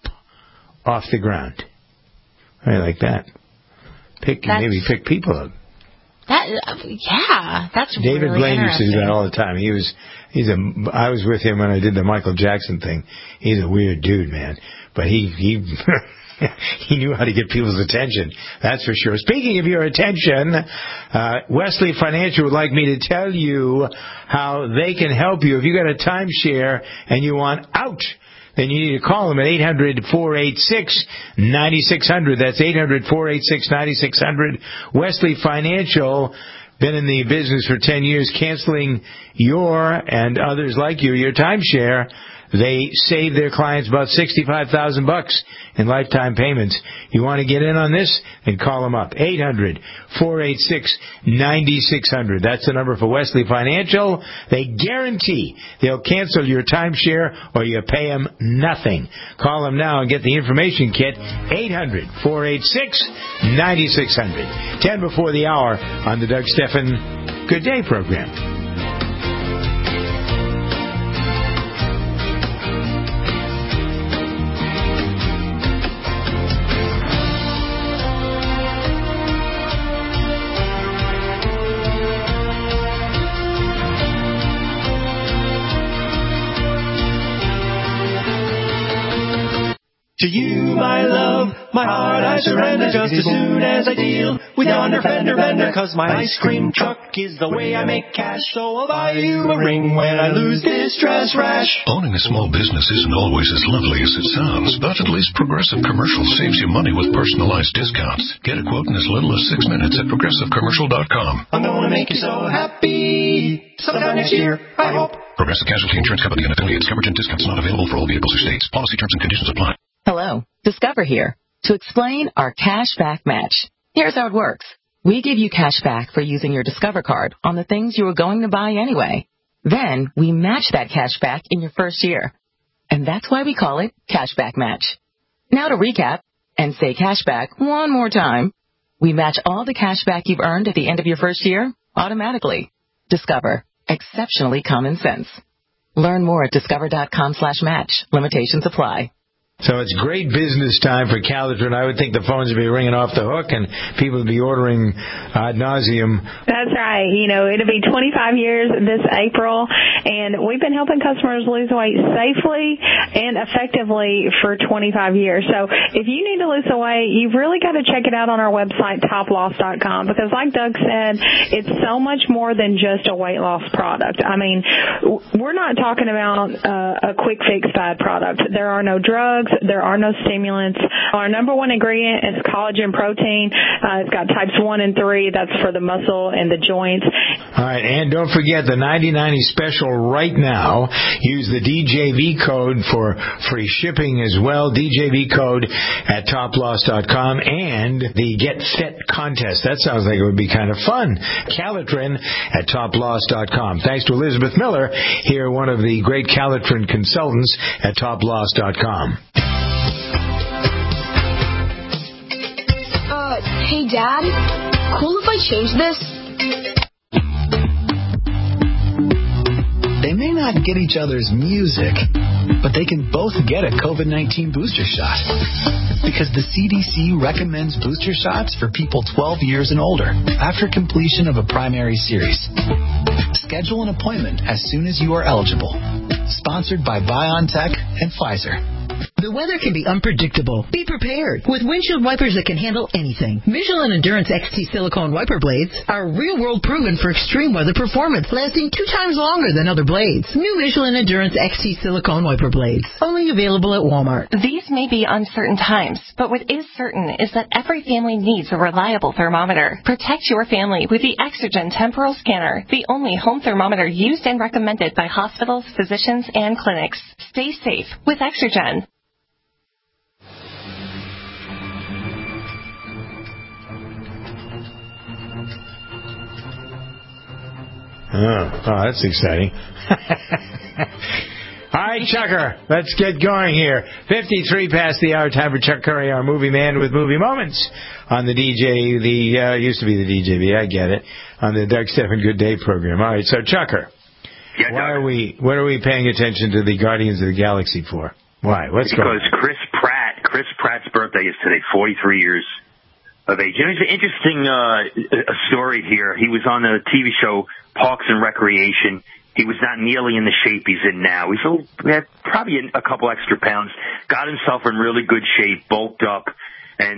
off the ground. I like that. Pick that's, maybe pick people up. That uh, yeah, that's David really Blaine used to do that all the interesting. time. He was he's a I was with him when I did the Michael Jackson thing. He's a weird dude, man, but he he he knew how to get people's attention. That's for sure. Speaking of your attention, uh, Wesley Financial would like me to tell you how they can help you if you got a timeshare and you want out. Then you need to call them at eight hundred, four eight six, nine six zero zero. That's eight hundred, four eight six, nine six zero zero. Wesley Financial, been in the business for ten years, canceling your and others like you, your timeshare. They save their clients about sixty-five thousand bucks in lifetime payments. You want to get in on this? Then call them up. eight hundred, four eight six, nine six zero zero. That's the number for Wesley Financial. They guarantee they'll cancel your timeshare or you pay them nothing. Call them now and get the information kit. eight hundred, four eight six, nine six zero zero. ten before the hour on the Doug Stephan Good Day program. To you, my love, my heart I surrender just as soon as I deal with yonder fender bender. Cause my ice cream truck is the way I make cash, so I'll buy you a ring when I lose this dress rash. Owning a small business isn't always as lovely as it sounds, but at least Progressive Commercial saves you money with personalized discounts. Get a quote in as little as six minutes at progressive commercial dot com. I'm gonna make you so happy sometime next year, I hope. Progressive Casualty Insurance Company and affiliates. Coverage and discounts not available for all vehicles or states. Policy terms and conditions apply. Hello, Discover here. to explain our cash back match. Here's how it works. We give you cash back for using your Discover card on the things you were going to buy anyway. Then we match that cash back in your first year. And that's why we call it Cash Back Match. Now to recap and say cash back one more time. We match all the cash back you've earned at the end of your first year automatically. Discover. Exceptionally common sense. Learn more at discover.com slash match. Limitations apply. So it's great business time for Calitrin. I would think the phones would be ringing off the hook and people would be ordering ad nauseum. That's right. You know, it'll be twenty-five years this April, and we've been helping customers lose weight safely and effectively for twenty-five years. So if you need to lose the weight, you've really got to check it out on our website, top loss dot com, because like Doug said, it's so much more than just a weight loss product. I mean, we're not talking about uh, a quick fix fad product. There are no drugs. There are no stimulants. Our number one ingredient is collagen protein. Uh, it's got types one and three. That's for the muscle and the joints. All right, and don't forget the ninety ninety special right now. Use the D J V code for free shipping as well. D J V code at top loss dot com and the Get Fit contest. That sounds like it would be kind of fun. Calitrin at top loss dot com. Thanks to Elizabeth Miller, here one of the great Calitrin consultants at top loss dot com. Uh, hey, Dad, cool if I change this? They may not get each other's music, but they can both get a COVID nineteen booster shot. Because the C D C recommends booster shots for people twelve years and older after completion of a primary series. Schedule an appointment as soon as you are eligible. Sponsored by BioNTech and Pfizer. The weather can be unpredictable. Be prepared with windshield wipers that can handle anything. Michelin Endurance X T silicone wiper blades are real-world proven for extreme weather performance, lasting two times longer than other blades. New Michelin Endurance X T silicone wiper blades, only available at Walmart. These may be uncertain times, but what is certain is that every family needs a reliable thermometer. Protect your family with the Exergen Temporal Scanner, the only home thermometer used and recommended by hospitals, physicians, and clinics. Stay safe with Exergen. Oh, oh, that's exciting. All right, Chucker, let's get going here. fifty-three past the hour, time for Chuck Curry, our movie man with movie moments on the D J, the, uh, used to be the D J V, I get it, on the Doug Stephan Good Day program. All right, so Chucker, yeah, why are we, what are we paying attention to the Guardians of the Galaxy for? Why? What's going on? Because Chris Pratt, Chris Pratt's birthday is today, forty-three years of age. And there's an interesting uh, a story here. He was on the T V show Parks and Recreation. He was not nearly in the shape he's in now. He's had probably a couple extra pounds, got himself in really good shape, bulked up, and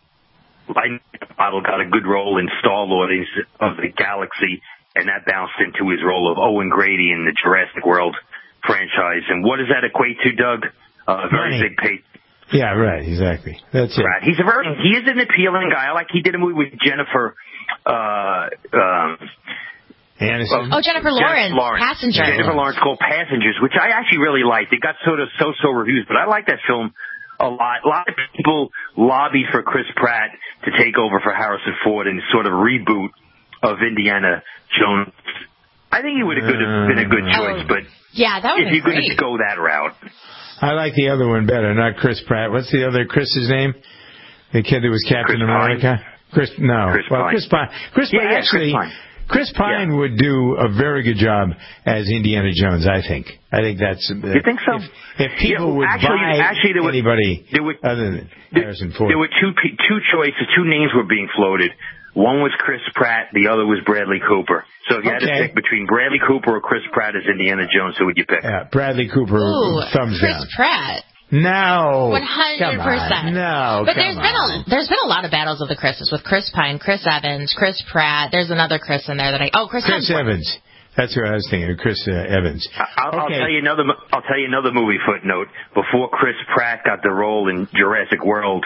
Light Model got a good role in Star-Lord of the Galaxy, and that bounced into his role of Owen Grady in the Jurassic World franchise. And what does that equate to, Doug? A very Money. big pay. Yeah, right, exactly. That's it. Right. He's a very, he is an appealing guy. I like, he did a movie with Jennifer, uh, um, Aniston. Oh, Jennifer Lawrence, Jennifer Lawrence, Passengers. Jennifer Lawrence called Passengers, which I actually really liked. It got sort of so-so reviews, but I like that film a lot. A lot of people lobbied for Chris Pratt to take over for Harrison Ford and sort of reboot of Indiana Jones. I think he would have uh, been a good choice, but yeah, that would if you're going to go that route. I like the other one better, not Chris Pratt. What's the other Chris's name? The kid that was Captain Chris America? Pine. Chris, no. Chris well, Pine. Chris Pine. Chris yeah, Pine, yeah, actually, Chris Pine. Chris Pine yeah. would do a very good job as Indiana Jones, I think. I think that's... Uh, you think so? If, if people yeah, would actually, buy actually, there were, anybody there were, other than there, Harrison Ford. There were two two choices, two names were being floated. One was Chris Pratt, the other was Bradley Cooper. So if you okay. had to pick between Bradley Cooper or Chris Pratt as Indiana Jones, who would you pick? Yeah, Bradley Cooper, Ooh, thumbs Chris down. Chris Pratt. No. One hundred percent. No. But come there's on. been a there's been a lot of battles of the Chris's with Chris Pine, Chris Evans, Chris Pratt. There's another Chris in there that I oh Chris, Chris Hemsworth. Evans. That's who I was thinking. Chris uh, Evans. I'll, okay. I'll tell you another. I'll tell you another movie footnote. Before Chris Pratt got the role in Jurassic World,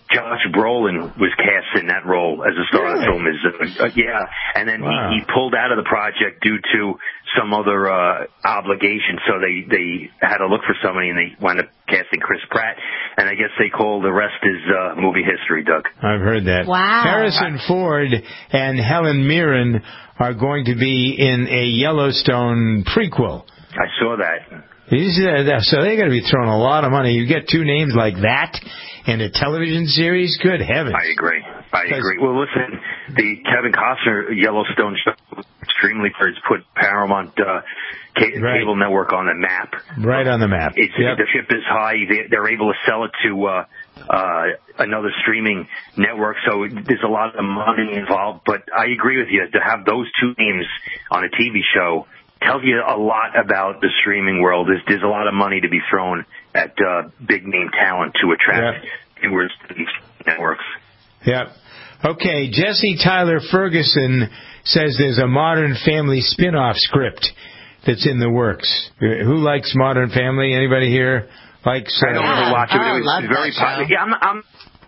Josh Brolin was cast in that role as a star of the film. Is uh, uh, yeah, and then Wow. he, he pulled out of the project due to some other uh, obligation. So they they had to look for somebody, and they wound up casting Chris Pratt. And I guess they call the rest is uh, movie history, Doug. I've heard that. Wow. Harrison Ford and Helen Mirren are going to be in a Yellowstone prequel. I saw that. You see that? So they got to be throwing a lot of money. You get two names like that in a television series? Good heavens. I agree. I agree. Well, listen, the Kevin Costner Yellowstone show, extremely it's put Paramount uh, ca- Right. cable network on the map. Right on the map. It's, Yep. The ship is high. They, they're able to sell it to uh, uh, another streaming network, so there's a lot of money involved. But I agree with you. To have those two names on a T V show tells you a lot about the streaming world. There's, there's a lot of money to be thrown at uh, big-name talent to attract viewers to these networks. Yep. Okay, Jesse Tyler Ferguson says there's a Modern Family spin-off script that's in the works. Who likes Modern Family? Anybody here likes? I don't uh, really watch it. Oh, I It was love very that popular. show. Yeah, I'm. I'm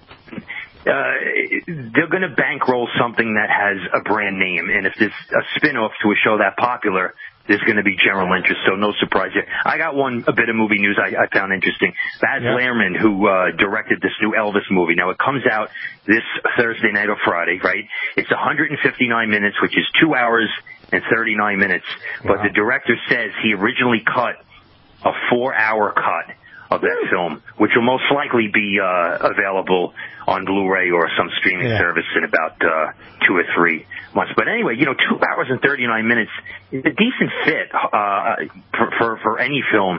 uh, they're going to bankroll something that has a brand name, and if there's a spin-off to a show that popular, there's going to be general interest, so no surprise there. I got one a bit of movie news I, I found interesting. Baz Yeah. Luhrmann, who uh, directed this new Elvis movie. Now, it comes out this Thursday night or Friday, right? It's one hundred fifty-nine minutes, which is two hours and thirty-nine minutes. But Wow. the director says he originally cut a four-hour cut of that film, which will most likely be uh, available on Blu-ray or some streaming Yeah. service in about uh, two or three months. But anyway, you know, two hours and thirty-nine minutes is a decent fit uh, for, for for any film.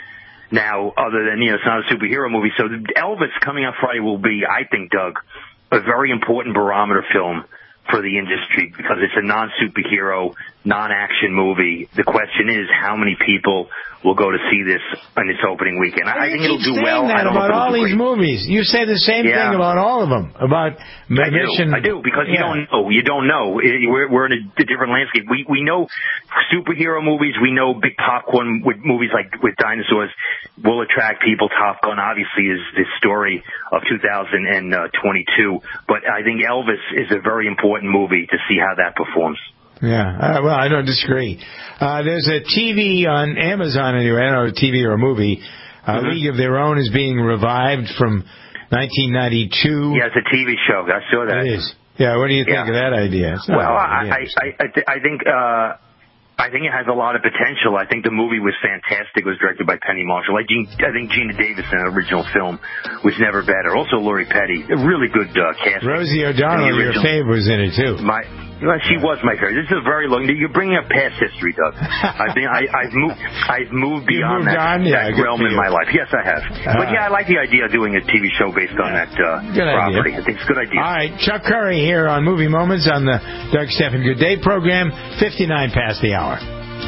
Now, other than, you know, it's not a superhero movie. So Elvis coming out Friday will be, I think, Doug, a very important barometer film for the industry because it's a non-superhero, non-action movie. The question is, how many people will go to see this on its opening weekend? I, I think it'll do keep well. saying I that don't know about if it'll all do these great. movies. You say the same Yeah. thing about all of them. About I Mission. do, I do, because you Yeah. don't know. You don't know. It- We're, we're in a, a different landscape. We we know superhero movies. We know big popcorn with movies like with dinosaurs will attract people. Top Gun, obviously, is the story of two thousand twenty-two. But I think Elvis is a very important movie to see how that performs. Yeah, uh, well, I don't disagree. Uh, there's a T V on Amazon anyway. I don't know, a T V or a movie. Uh, Mhm. League of Their Own is being revived from nineteen ninety-two. Yeah, it's a T V show. I saw that. It is. Yeah, what do you think Yeah. of that idea? It's not Well, a bad I, idea. I, I, I th- I think, uh, I think it has a lot of potential. I think the movie was fantastic. It was directed by Penny Marshall. I, Gene, I think Gina Davis in the original film was never better. Also, Laurie Petty, a really good uh, casting. Rosie in O'Donnell, the your original. favorite, was in it too. My, well, she was my favorite. This is a very long. You're bringing up past history, Doug. I've been, I, I've moved, I've moved You beyond moved that, on? Yeah, that good realm for in you. my life. Yes, I have. But yeah, I like the idea of doing a T V show based on that uh, Good idea. property. I think it's a good idea. All right, Chuck Curry here on Movie Moments on the Doug Stephan Good Day program, fifty-nine past the hour.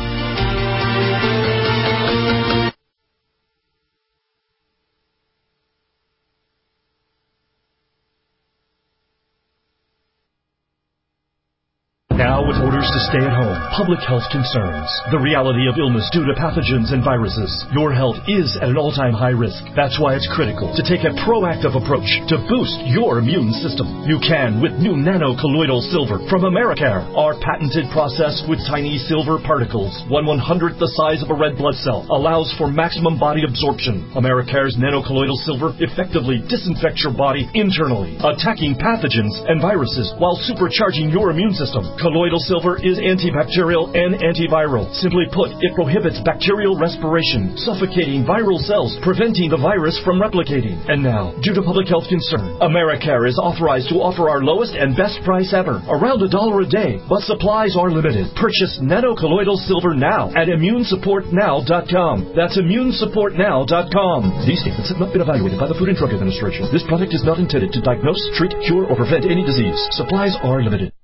Now, with orders to stay at home, public health concerns, the reality of illness due to pathogens and viruses, your health is at an all-time high risk. That's why it's critical to take a proactive approach to boost your immune system. You can with new nano-colloidal silver from Americare. Our patented process with tiny silver particles, one one-hundredth the size of a red blood cell, allows for maximum body absorption. Americare's nano-colloidal silver effectively disinfects your body internally, attacking pathogens and viruses while supercharging your immune system. Colloidal silver is antibacterial and antiviral. Simply put, it prohibits bacterial respiration, suffocating viral cells, preventing the virus from replicating. And now, due to public health concern, Americare is authorized to offer our lowest and best price ever, around a dollar a day, but supplies are limited. Purchase nano-colloidal silver now at immune support now dot com. That's immune support now dot com. These statements have not been evaluated by the Food and Drug Administration. This product is not intended to diagnose, treat, cure, or prevent any disease. Supplies are limited.